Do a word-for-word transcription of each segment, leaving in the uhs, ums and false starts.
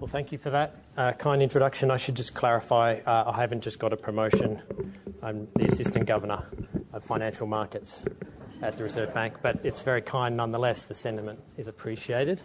Well, thank you for that uh, kind introduction. I should just clarify, uh, I haven't just got a promotion. I'm the Assistant Governor of Financial Markets at the Reserve Bank, but it's very kind nonetheless. The sentiment is appreciated.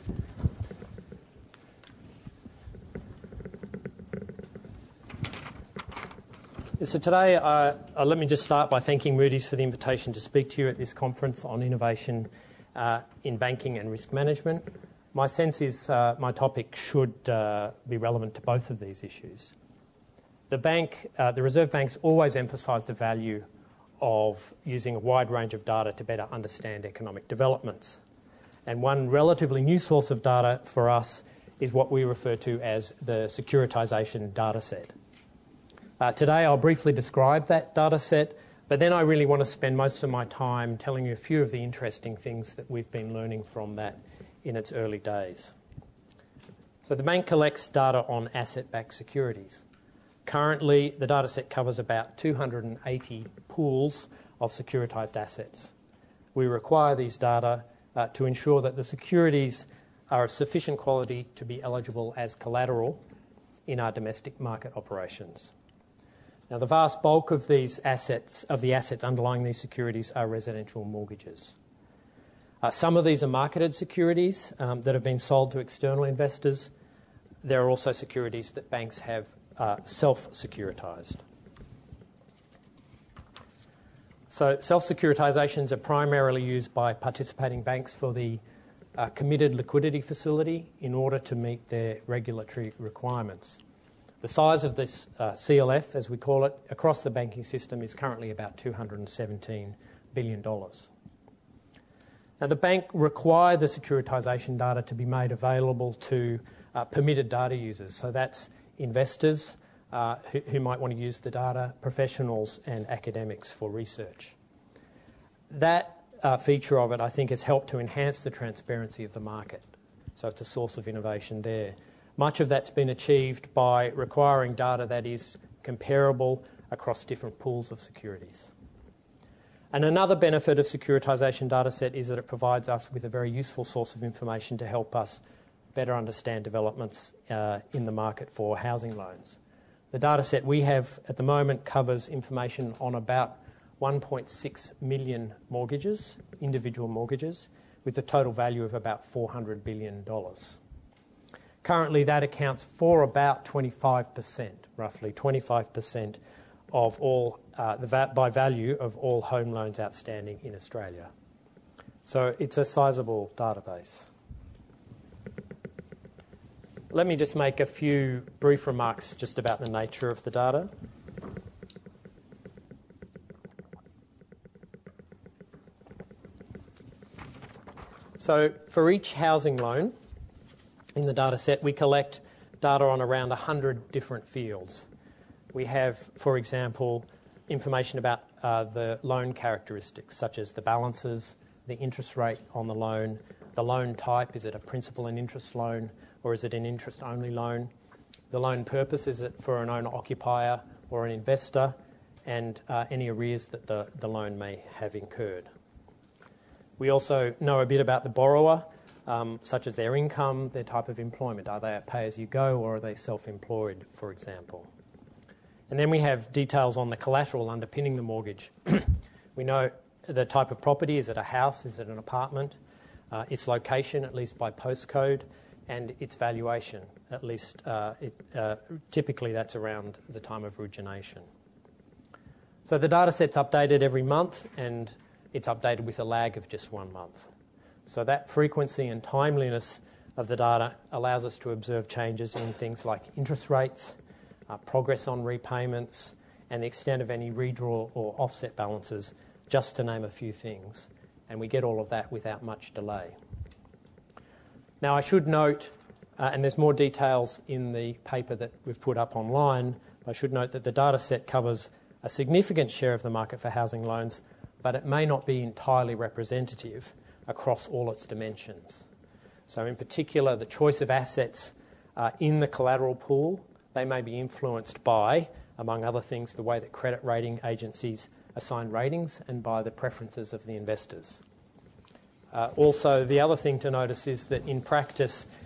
So today, uh, uh, let me just start by thanking Moody's for the invitation to speak to you at this conference on innovation uh, in banking and risk management. My sense is uh, my topic should uh, be relevant to both of these issues. The bank, uh, the Reserve Bank's always emphasised the value of using a wide range of data to better understand economic developments. And one relatively new source of data for us is what we refer to as the securitisation data set. Uh, today I'll briefly describe that data set, but then I really want to spend most of my time telling you a few of the interesting things that we've been learning from that in its early days. So the bank collects data on asset-backed securities. Currently, the data set covers about two hundred eighty pools of securitised assets. We require these data uh, to ensure that the securities are of sufficient quality to be eligible as collateral in our domestic market operations. Now, the vast bulk of these assets, of the assets underlying these securities, are residential mortgages. Uh, some of these are marketed securities um, that have been sold to external investors. There are also securities that banks have uh, self-securitised. So self-securitisations are primarily used by participating banks for the uh, committed liquidity facility in order to meet their regulatory requirements. The size of this uh, C L F, as we call it, across the banking system is currently about two hundred seventeen billion dollars. Now, the bank required the securitisation data to be made available to uh, permitted data users. So that's investors uh, who, who might want to use the data, professionals and academics for research. That uh, feature of it, I think, has helped to enhance the transparency of the market. So it's a source of innovation there. Much of that's been achieved by requiring data that is comparable across different pools of securities. And another benefit of securitisation data set is that it provides us with a very useful source of information to help us better understand developments uh, in the market for housing loans. The data set we have at the moment covers information on about one point six million mortgages, individual mortgages, with a total value of about four hundred billion dollars. Currently, that accounts for about twenty-five percent, roughly twenty-five percent of all, uh, the va- by value of all home loans outstanding in Australia. So it's a sizable database. Let me just make a few brief remarks just about the nature of the data. So for each housing loan in the data set, we collect data on around one hundred different fields. We have, for example, information about uh, the loan characteristics, such as the balances, the interest rate on the loan, the loan type, is it a principal and interest loan or is it an interest-only loan? The loan purpose, is it for an owner-occupier or an investor, and uh, any arrears that the, the loan may have incurred. We also know a bit about the borrower, um, such as their income, their type of employment. Are they a pay-as-you-go or are they self-employed, for example? And then we have details on the collateral underpinning the mortgage. We know the type of property. Is it a house? Is it an apartment? Uh, its location, at least by postcode, and its valuation, at least uh, it, uh, typically that's around the time of origination. So the data set's updated every month, and it's updated with a lag of just one month. So that frequency and timeliness of the data allows us to observe changes in things like interest rates, uh, progress on repayments, and the extent of any redraw or offset balances, just to name a few things. And we get all of that without much delay. Now, I should note, uh, and there's more details in the paper that we've put up online, but I should note that the data set covers a significant share of the market for housing loans, but it may not be entirely representative across all its dimensions. So in particular, the choice of assets uh, in the collateral pool, they may be influenced by, among other things, the way that credit rating agencies assign ratings and by the preferences of the investors. Uh, also, the other thing to notice is that in practice,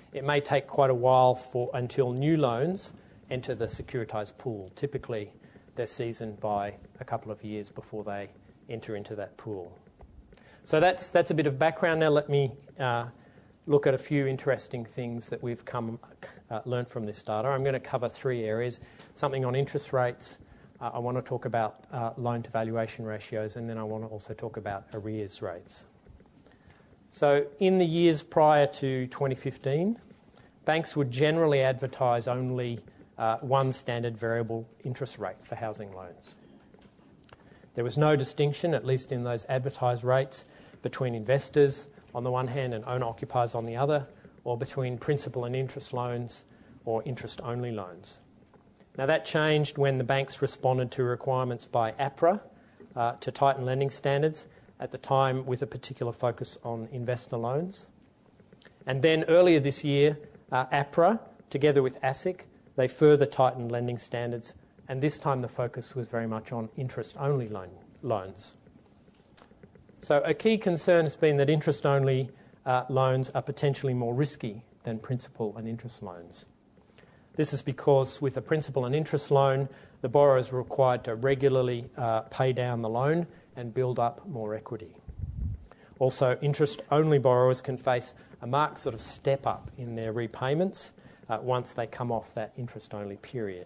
it may take quite a while for until new loans enter the securitized pool. Typically, they're seasoned by a couple of years before they enter into that pool. So that's that's a bit of background. Now let me uh, look at a few interesting things that we've come uh, learned from this data. I'm going to cover three areas: something on interest rates. Uh, I want to talk about uh, loan to valuation ratios, and then I want to also talk about arrears rates. So in the years prior to twenty fifteen, banks would generally advertise only uh, one standard variable interest rate for housing loans. There was no distinction, at least in those advertised rates, between investors on the one hand and owner-occupiers on the other, or between principal and interest loans or interest-only loans. Now that changed when the banks responded to requirements by APRA uh, to tighten lending standards, at the time with a particular focus on investor loans. And then earlier this year, uh, APRA, together with ASIC, they further tightened lending standards, and this time the focus was very much on interest-only loan, loans. So a key concern has been that interest-only uh, loans are potentially more risky than principal and interest loans. This is because with a principal and interest loan, the borrower is required to regularly uh, pay down the loan and build up more equity. Also, interest-only borrowers can face a marked sort of step up in their repayments uh, once they come off that interest-only period.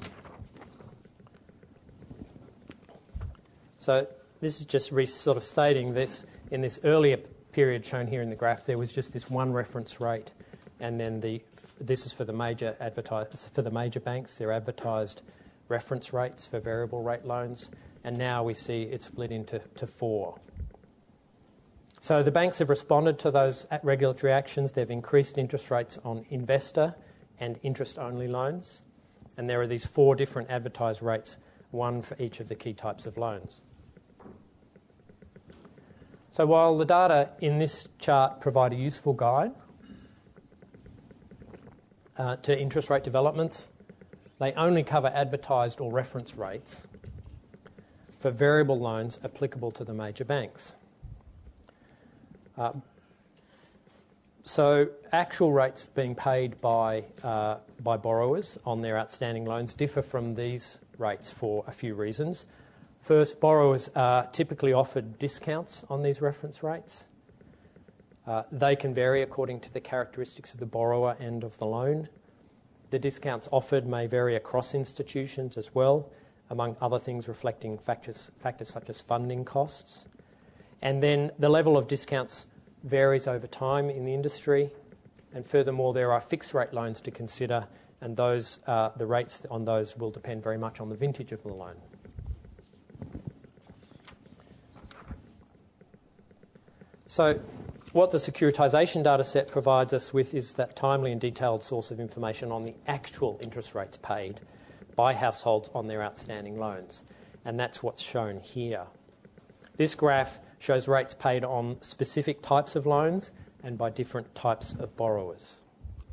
So this is just re- sort of stating this. In this earlier period shown here in the graph, there was just this one reference rate, and then the this is for the major advertise for the major banks, their advertised reference rates for variable rate loans, and now we see it split into to four. So the banks have responded to those regulatory actions. They've increased interest rates on investor and interest-only loans, and there are these four different advertised rates, one for each of the key types of loans. So while the data in this chart provide a useful guide uh, to interest rate developments, they only cover advertised or reference rates for variable loans applicable to the major banks. Uh, so actual rates being paid by, uh, by borrowers on their outstanding loans differ from these rates for a few reasons. First, borrowers are typically offered discounts on these reference rates. Uh, they can vary according to the characteristics of the borrower and of the loan. The discounts offered may vary across institutions as well, among other things reflecting factors, factors such as funding costs. And then the level of discounts varies over time in the industry. And furthermore, there are fixed rate loans to consider, and those uh, the rates on those will depend very much on the vintage of the loan. So what the securitisation data set provides us with is that timely and detailed source of information on the actual interest rates paid by households on their outstanding loans. And that's what's shown here. This graph shows rates paid on specific types of loans and by different types of borrowers.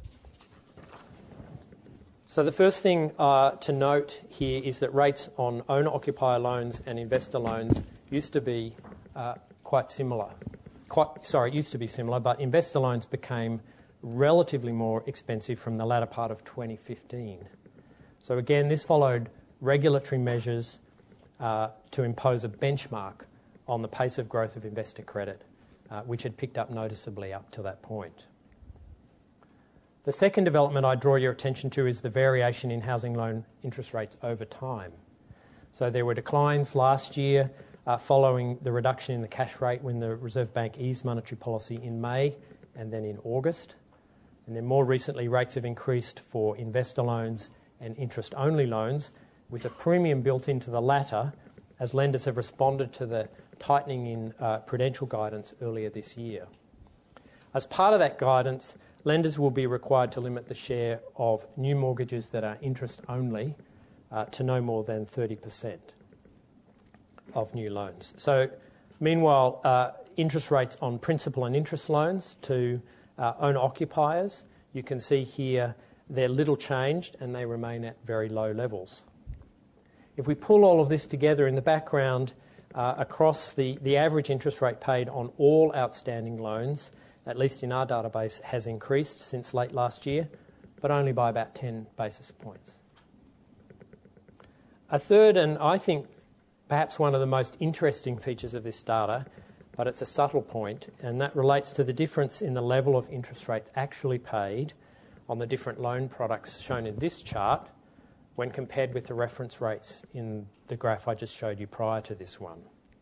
So the first thing uh, to note here is that rates on owner-occupier loans and investor loans used to be uh, quite similar. Quite, sorry, it used to be similar, but investor loans became relatively more expensive from the latter part of twenty fifteen. So again, this followed regulatory measures uh, to impose a benchmark on the pace of growth of investor credit, uh, which had picked up noticeably up to that point. The second development I draw your attention to is the variation in housing loan interest rates over time. So there were declines last year uh, following the reduction in the cash rate when the Reserve Bank eased monetary policy in May and then in August. And then more recently, rates have increased for investor loans and interest-only loans, with a premium built into the latter as lenders have responded to the tightening in uh, prudential guidance earlier this year. As part of that guidance, lenders will be required to limit the share of new mortgages that are interest-only uh, to no more than thirty percent of new loans. So, meanwhile, uh, interest rates on principal and interest loans to uh, owner-occupiers, you can see here they're little changed and they remain at very low levels. If we pull all of this together in the background, uh, across the, the average interest rate paid on all outstanding loans at least in our database, has increased since late last year, but only by about ten basis points. A third, and I think perhaps one of the most interesting features of this data, but it's a subtle point, and that relates to the difference in the level of interest rates actually paid on the different loan products shown in this chart when compared with the reference rates in the graph I just showed you prior to this one.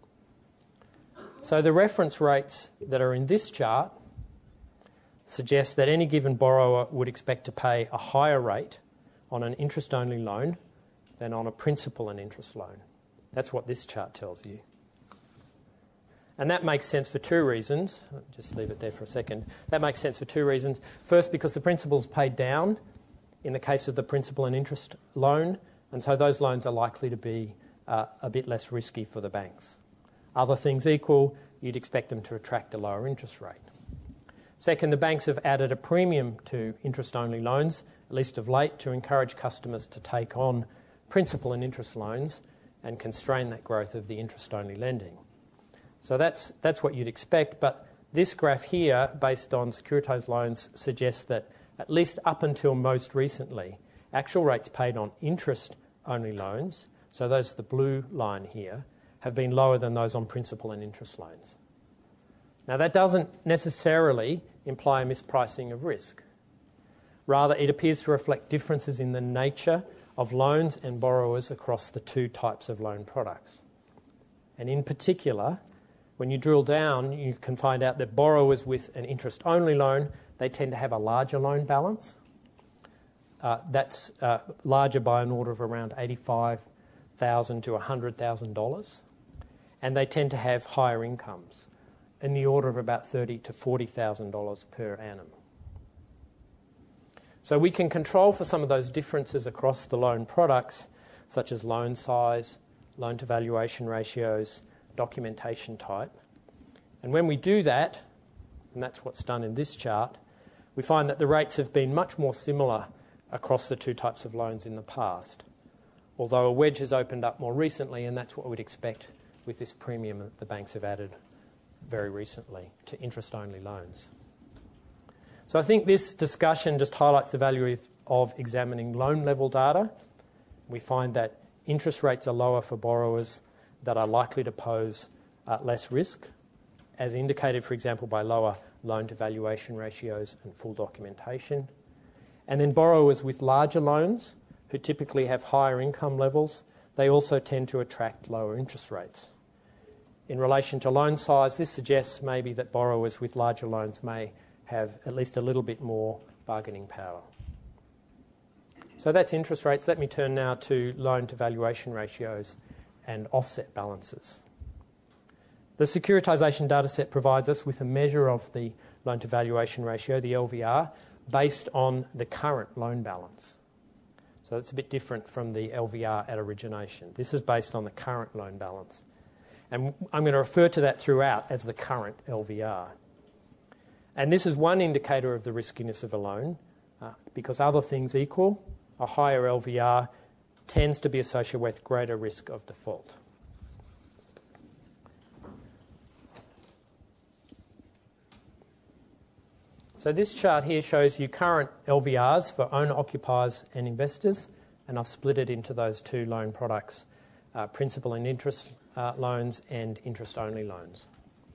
So the reference rates that are in this chart suggest that any given borrower would expect to pay a higher rate on an interest-only loan than on a principal and interest loan. That's what this chart tells you. And that makes sense for two reasons. I'll just leave it there for a second. That makes sense for two reasons. First, because the principal is paid down in the case of the principal and interest loan, and so those loans are likely to be uh, a bit less risky for the banks. Other things equal, you'd expect them to attract a lower interest rate. Second, the banks have added a premium to interest-only loans, at least of late, to encourage customers to take on principal and interest loans and constrain that growth of the interest-only lending. So that's, that's what you'd expect, but this graph here, based on securitized loans, suggests that at least up until most recently, actual rates paid on interest-only loans, so those the blue line here, have been lower than those on principal and interest loans. Now that doesn't necessarily imply a mispricing of risk. Rather, it appears to reflect differences in the nature of loans and borrowers across the two types of loan products. And in particular, when you drill down, you can find out that borrowers with an interest-only loan, they tend to have a larger loan balance. Uh, that's uh, larger by an order of around eighty-five thousand dollars to one hundred thousand dollars. And they tend to have higher incomes in the order of about thirty thousand dollars to forty thousand dollars per annum. So we can control for some of those differences across the loan products, such as loan size, loan-to-valuation ratios, documentation type. And when we do that, and that's what's done in this chart, we find that the rates have been much more similar across the two types of loans in the past, although a wedge has opened up more recently, and that's what we'd expect with this premium that the banks have added very recently to interest-only loans. So I think this discussion just highlights the value of, of examining loan-level data. We find that interest rates are lower for borrowers that are likely to pose uh, less risk, as indicated, for example, by lower loan-to-valuation ratios and full documentation. And then borrowers with larger loans, who typically have higher income levels, they also tend to attract lower interest rates. In relation to loan size, this suggests maybe that borrowers with larger loans may have at least a little bit more bargaining power. So that's interest rates. Let me turn now to loan-to-valuation ratios and offset balances. The securitisation dataset provides us with a measure of the loan-to-valuation ratio, the L V R, based on the current loan balance. So it's a bit different from the L V R at origination. This is based on the current loan balance. And I'm going to refer to that throughout as the current L V R. And this is one indicator of the riskiness of a loan, uh, because other things equal, a higher L V R tends to be associated with greater risk of default. So this chart here shows you current L V Rs for owner-occupiers and investors, and I've split it into those two loan products, uh, principal and interest uh, loans and interest-only loans.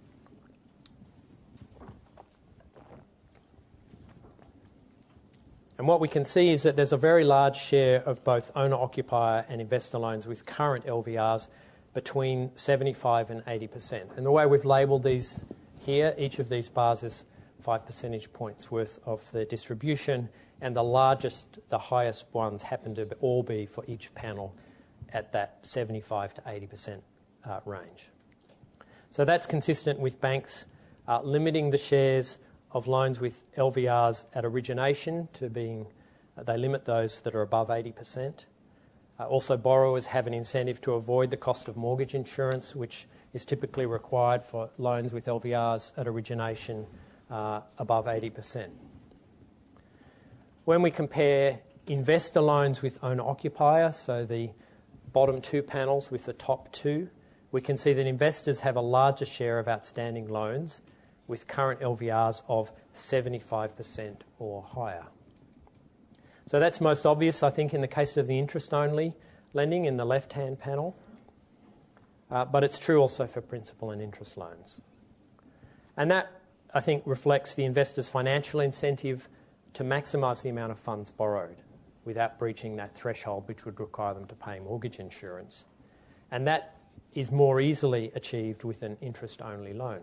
And what we can see is that there's a very large share of both owner-occupier and investor loans with current L V Rs between seventy-five and eighty percent. And the way we've labelled these here, each of these bars is five percentage points worth of the distribution, and the largest, the highest ones happen to all be for each panel at that seventy-five to eighty percent uh, range. So that's consistent with banks uh, limiting the shares of loans with L V Rs at origination to being, uh, they limit those that are above eighty percent. Uh, also, borrowers have an incentive to avoid the cost of mortgage insurance, which is typically required for loans with L V Rs at origination uh, above eighty percent. When we compare investor loans with owner-occupier, so the bottom two panels with the top two, we can see that investors have a larger share of outstanding loans with current L V Rs of seventy-five percent or higher. So that's most obvious, I think, in the case of the interest-only lending in the left-hand panel, uh, but it's true also for principal and interest loans. And that, I think, reflects the investor's financial incentive to maximise the amount of funds borrowed without breaching that threshold which would require them to pay mortgage insurance. And that is more easily achieved with an interest-only loan.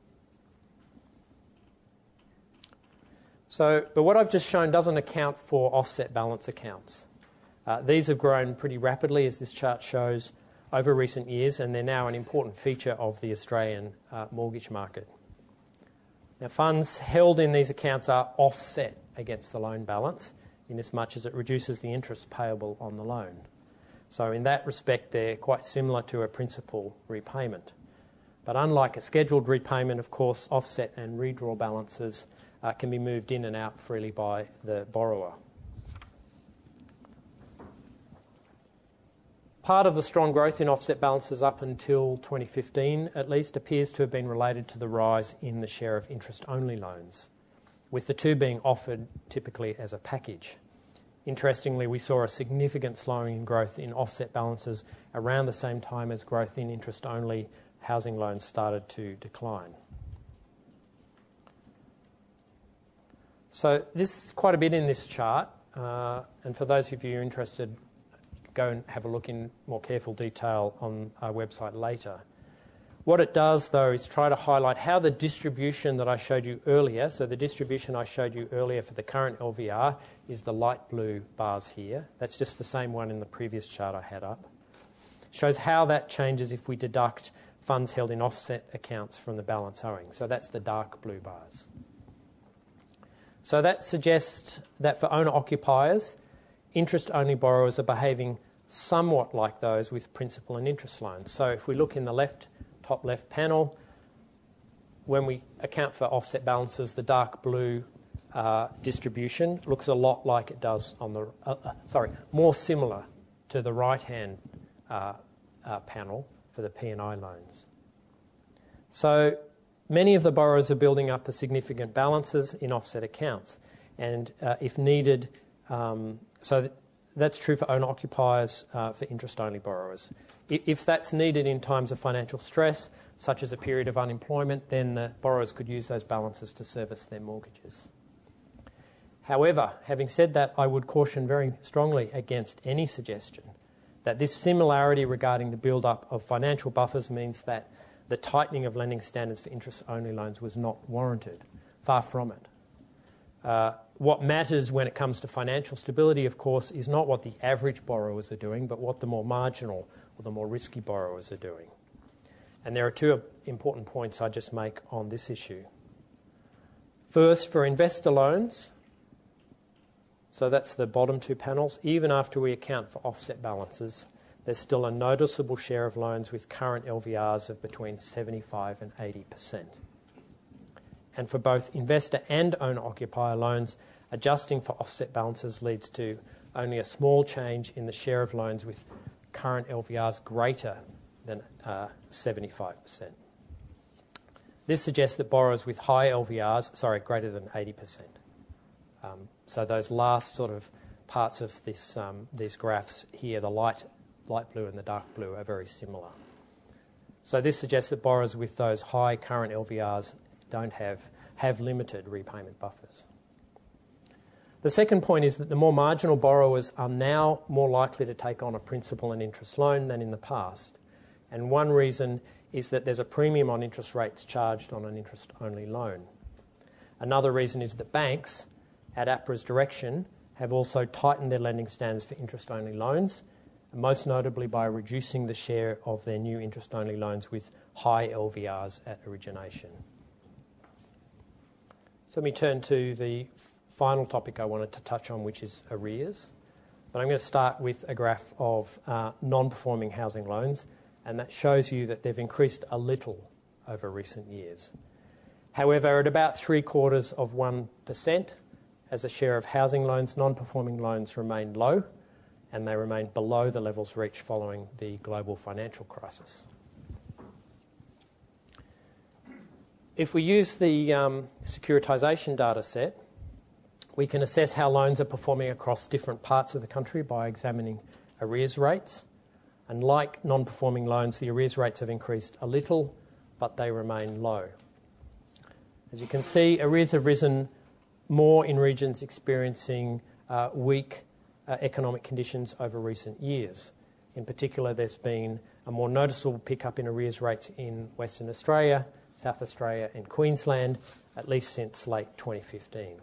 So, but what I've just shown doesn't account for offset balance accounts. Uh, these have grown pretty rapidly, as this chart shows, over recent years, and they're now an important feature of the Australian uh, mortgage market. Now, funds held in these accounts are offset against the loan balance, in as much as it reduces the interest payable on the loan. So in that respect, they're quite similar to a principal repayment. But unlike a scheduled repayment, of course, offset and redraw balances uh, can be moved in and out freely by the borrower. Part of the strong growth in offset balances up until twenty fifteen, at least, appears to have been related to the rise in the share of interest-only loans, with the two being offered typically as a package. Interestingly, we saw a significant slowing in growth in offset balances around the same time as growth in interest-only housing loans started to decline. So this is quite a bit in this chart, uh, and for those of you interested, go and have a look in more careful detail on our website later. What it does, though, is try to highlight how the distribution that I showed you earlier, so the distribution I showed you earlier for the current L V R is the light blue bars here. That's just the same one in the previous chart I had up. Shows how that changes if we deduct funds held in offset accounts from the balance owing. So that's the dark blue bars. So that suggests that for owner-occupiers, interest-only borrowers are behaving somewhat like those with principal and interest loans. So if we look in the left, top left panel, when we account for offset balances, the dark blue uh, distribution looks a lot like it does on the, uh, uh, sorry, more similar to the right-hand uh, uh, panel for the P and I loans. So many of the borrowers are building up a significant balances in offset accounts, and uh, if needed, um, so th- that's true for owner-occupiers, uh, for interest-only borrowers. I- if that's needed in times of financial stress, such as a period of unemployment, then the borrowers could use those balances to service their mortgages. However, having said that, I would caution very strongly against any suggestion that this similarity regarding the build-up of financial buffers means that the tightening of lending standards for interest-only loans was not warranted. Far from it. Uh, what matters when it comes to financial stability, of course, is not what the average borrowers are doing, but what the more marginal or the more risky borrowers are doing. And there are two important points I just make on this issue. First, for investor loans, so that's the bottom two panels, even after we account for offset balances, there's still a noticeable share of loans with current L V Rs of between seventy-five and eighty percent. And for both investor and owner-occupier loans, adjusting for offset balances leads to only a small change in the share of loans with current L V Rs greater than uh, seventy-five percent. This suggests that borrowers with high L V Rs, sorry, greater than eighty percent. Um, so those last sort of parts of this, um, these graphs here, the light, light blue and the dark blue, are very similar. So this suggests that borrowers with those high current L V Rs don't have, have limited repayment buffers. The second point is that the more marginal borrowers are now more likely to take on a principal and interest loan than in the past. And one reason is that there's a premium on interest rates charged on an interest-only loan. Another reason is that banks, at APRA's direction, have also tightened their lending standards for interest-only loans, most notably by reducing the share of their new interest-only loans with high L V Rs at origination. So let me turn to the final topic I wanted to touch on, which is arrears. But I'm going to start with a graph of uh, non-performing housing loans, and that shows you that they've increased a little over recent years. However, at about three quarters of one percent as a share of housing loans, non-performing loans remain low, and they remain below the levels reached following the global financial crisis. if we use the um, securitisation data set, we can assess how loans are performing across different parts of the country by examining arrears rates. And like non-performing loans, the arrears rates have increased a little, but they remain low. As you can see, arrears have risen more in regions experiencing uh, weak uh, economic conditions over recent years. In particular, there's been a more noticeable pickup in arrears rates in Western Australia, South Australia and Queensland, at least since late twenty fifteen.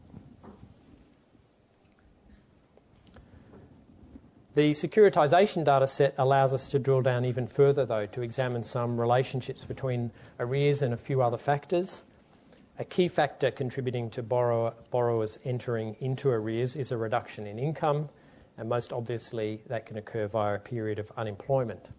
The securitisation data set allows us to drill down even further, though, to examine some relationships between arrears and a few other factors. A key factor contributing to borrower, borrowers entering into arrears is a reduction in income, and most obviously that can occur via a period of unemployment.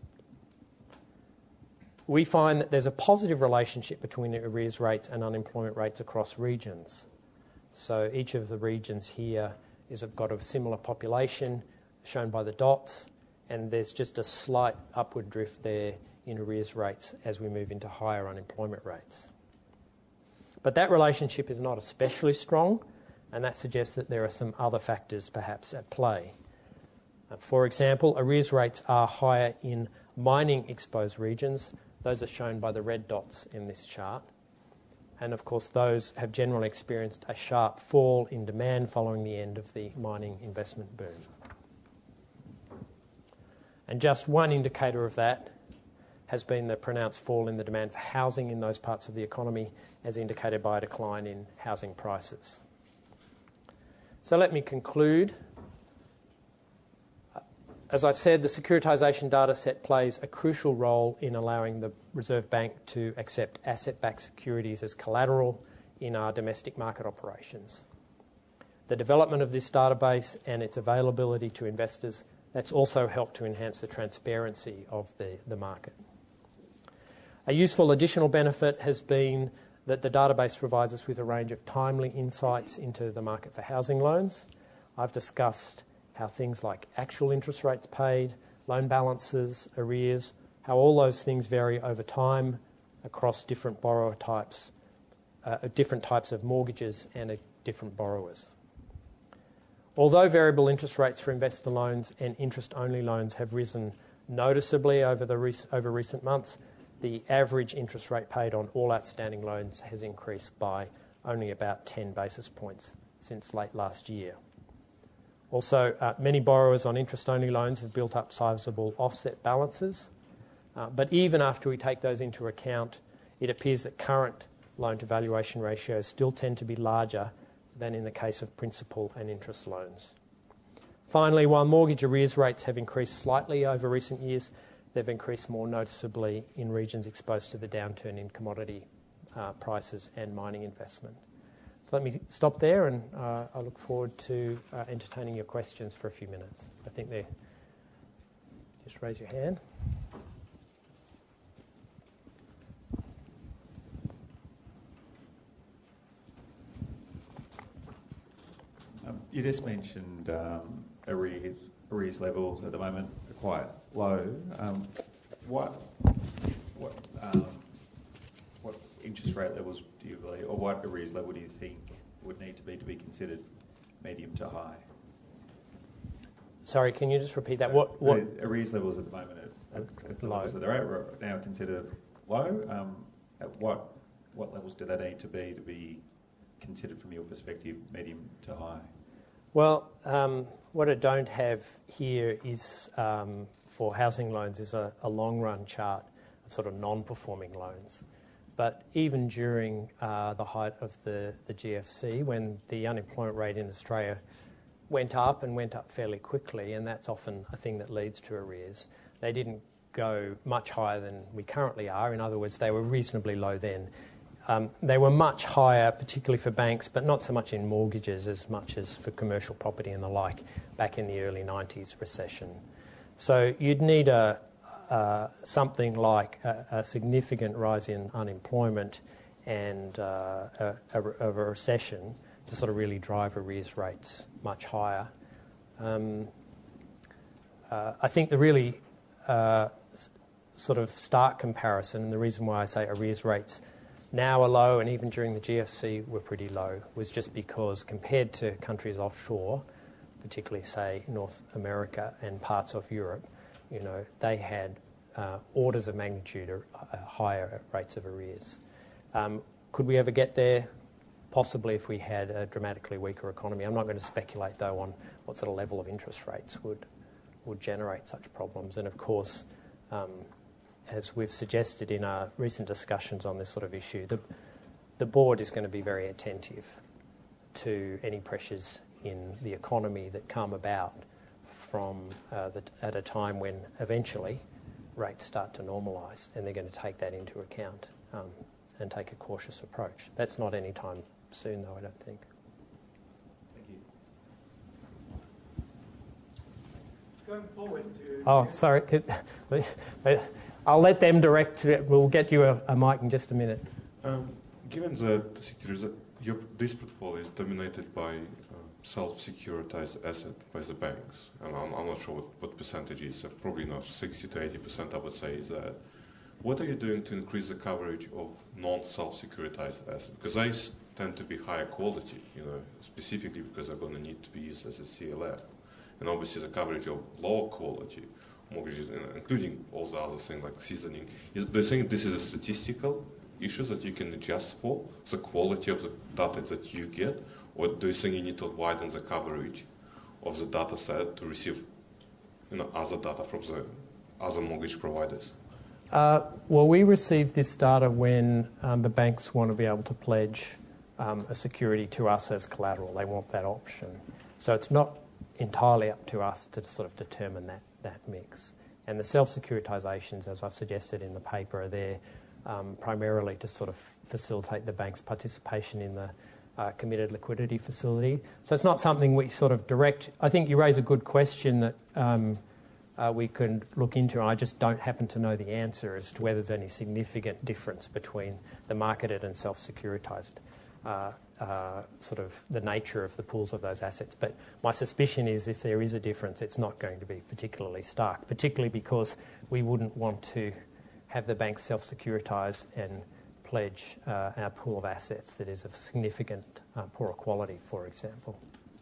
We find that there's a positive relationship between arrears rates and unemployment rates across regions. So each of the regions here is have got a similar population, shown by the dots, and there's just a slight upward drift there in arrears rates as we move into higher unemployment rates. But that relationship is not especially strong, and that suggests that there are some other factors perhaps at play. Uh, for example, arrears rates are higher in mining-exposed regions. Those are shown by the red dots in this chart. And of course, those have generally experienced a sharp fall in demand following the end of the mining investment boom. And just one indicator of that has been the pronounced fall in the demand for housing in those parts of the economy, as indicated by a decline in housing prices. So let me conclude. As I've said, the securitisation data set plays a crucial role in allowing the Reserve Bank to accept asset-backed securities as collateral in our domestic market operations. The development of this database and its availability to investors, that's also helped to enhance the transparency of the, the market. A useful additional benefit has been that the database provides us with a range of timely insights into the market for housing loans. I've discussed how things like actual interest rates paid, loan balances, arrears, how all those things vary over time across different borrower types, uh, different types of mortgages and uh, different borrowers. Although variable interest rates for investor loans and interest-only loans have risen noticeably over, the rec- over recent months, the average interest rate paid on all outstanding loans has increased by only about ten basis points since late last year. Also, uh, many borrowers on interest-only loans have built up sizable offset balances, uh, but even after we take those into account, it appears that current loan-to-valuation ratios still tend to be larger than in the case of principal and interest loans. Finally, while mortgage arrears rates have increased slightly over recent years, they've increased more noticeably in regions exposed to the downturn in commodity uh, prices and mining investment. So let me stop there, and uh, I look forward to uh, entertaining your questions for a few minutes. I think they're... Just raise your hand. Um, you just mentioned um, arrears, arrears levels at the moment are quite low. Um, what, what, um, what interest rate levels do you believe, or what arrears level do you think would need to be to be considered medium to high? Sorry, can you just repeat that? So what, what the arrears levels at the moment at, at the low. levels that they're at are now considered low. Um, at what what levels do they need to be to be considered, from your perspective, medium to high? Well, um, what I don't have here is, um, for housing loans, is a, a long-run chart of sort of non-performing loans. But even during uh, the height of the, the G F C, when the unemployment rate in Australia went up and went up fairly quickly, and that's often a thing that leads to arrears, they didn't go much higher than we currently are. In other words, they were reasonably low then. Um, they were much higher, particularly for banks, but not so much in mortgages as much as for commercial property and the like, back in the early nineties recession. So you'd need a, uh, something like a, a significant rise in unemployment and uh, a, a, a recession to sort of really drive arrears rates much higher. Um, uh, I think the really uh, s- sort of stark comparison, and the reason why I say arrears rates now are low, and even during the G F C were pretty low, was just because compared to countries offshore, particularly, say, North America and parts of Europe, you know, they had uh, orders of magnitude or uh, higher rates of arrears. Um, could we ever get there? Possibly, if we had a dramatically weaker economy. I'm not going to speculate, though, on what sort of level of interest rates would would generate such problems. And of course, um, as we've suggested in our recent discussions on this sort of issue, the the board is going to be very attentive to any pressures in the economy that come about from uh, the, at a time when eventually rates start to normalise, and they're going to take that into account um, and take a cautious approach. That's not any time soon, though, I don't think. Thank you. Going forward to... Oh, sorry. I'll let them direct it. We'll get you a, a mic in just a minute. Um, given that securities, your, this portfolio is dominated by uh, self-securitized asset by the banks, and I'm, I'm not sure what, what percentage is, uh, probably not sixty to eighty percent I would say is that. What are you doing to increase the coverage of non-self-securitized assets? Because they tend to be higher quality, you know, specifically because they're going to need to be used as a C L F. And obviously the coverage of lower quality mortgages, including all the other things like seasoning, is, do you think this is a statistical issue that you can adjust for, the quality of the data that you get, or do you think you need to widen the coverage of the data set to receive, you know, other data from the other mortgage providers? Uh, well, we receive this data when um, the banks want to be able to pledge um, a security to us as collateral. They want that option. So it's not entirely up to us to sort of determine that, that mix. And the self-securitisations, as I've suggested in the paper, are there um, primarily to sort of facilitate the bank's participation in the uh, committed liquidity facility. So it's not something we sort of direct. I think you raise a good question that um, uh, we can look into, and I just don't happen to know the answer as to whether there's any significant difference between the marketed and self-securitised uh, uh, sort of the nature of the pools of those assets. But my suspicion is if there is a difference, it's not going to be particularly stark, particularly because we wouldn't want to have the bank self-securitise and pledge uh, our pool of assets that is of significant uh, poorer quality, for example.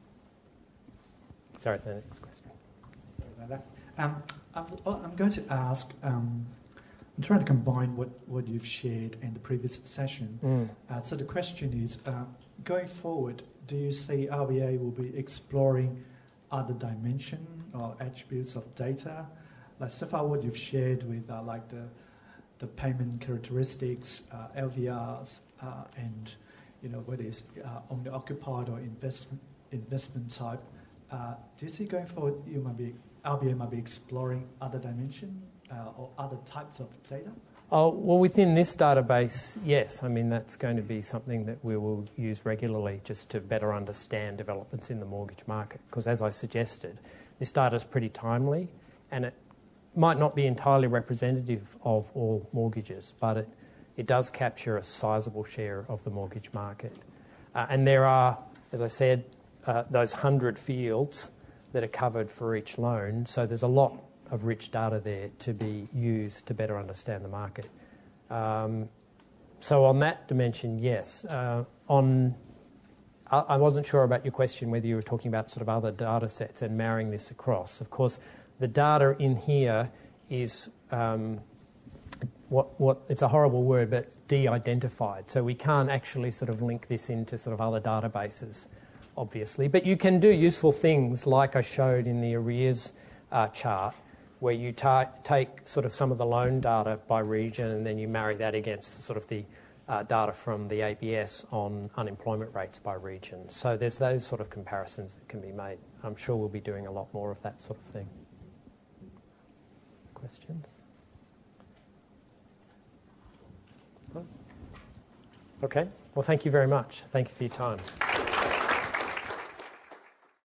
Sorry, the next question. Sorry about that. Um, I'm, I'm going to ask, um, I'm trying to combine what, what you've shared in the previous session. Mm. Uh, so the question is, uh, going forward, do you see R B A will be exploring other dimension or attributes of data? Like so far what you've shared with uh, like the the payment characteristics, uh, L V Rs, uh, and you know whether it's uh, owner occupied or investment investment type. Uh, do you see going forward you might be R B A might be exploring other dimension uh, or other types of data? Oh, well, within this database, yes. I mean, that's going to be something that we will use regularly just to better understand developments in the mortgage market. Because as I suggested, this data is pretty timely, and it might not be entirely representative of all mortgages, but it, it does capture a sizable share of the mortgage market. Uh, and there are, as I said, uh, those one hundred fields that are covered for each loan. So there's a lot of rich data there to be used to better understand the market. Um, so on that dimension, yes. Uh, on, I, I wasn't sure about your question whether you were talking about sort of other data sets and marrying this across. Of course, the data in here is um, what what it's a horrible word, but it's de-identified. So we can't actually sort of link this into sort of other databases, obviously. But you can do useful things like I showed in the arrears uh, chart, where you ta- take sort of some of the loan data by region and then you marry that against sort of the uh, data from the A B S on unemployment rates by region. So there's those sort of comparisons that can be made. I'm sure we'll be doing a lot more of that sort of thing. Questions? Okay. Well, thank you very much. Thank you for your time.